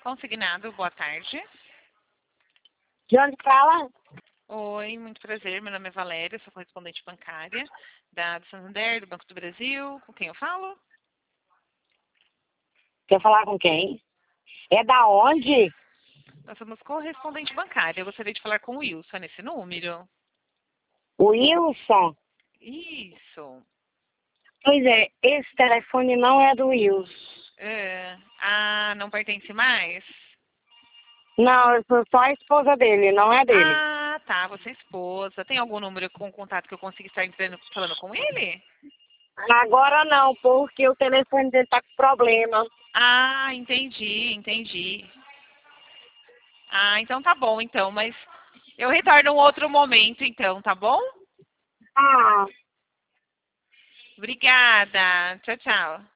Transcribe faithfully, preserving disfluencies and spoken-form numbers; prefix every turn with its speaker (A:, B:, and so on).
A: Consignado, boa tarde.
B: De onde fala?
A: Oi, muito prazer. Meu nome é Valéria, sou correspondente bancária da do Santander, do Banco do Brasil. Com quem eu falo?
B: Quer falar com quem? É da onde?
A: Nós somos correspondente bancária. Eu gostaria de falar com o Wilson nesse número.
B: O Wilson?
A: Isso.
B: Pois é, esse telefone não é do Wilson.
A: É. Ah, não pertence mais?
B: Não, eu sou só a esposa dele, não é dele.
A: Ah, tá. Você é esposa. Tem algum número com contato que eu consiga estar entrando, falando com ele?
B: Agora não, porque o telefone dele tá com problema.
A: Ah, entendi, entendi. Ah, então tá bom, então. Mas eu retorno um outro momento, então, tá bom?
B: Ah,
A: Obrigada. Tchau, tchau.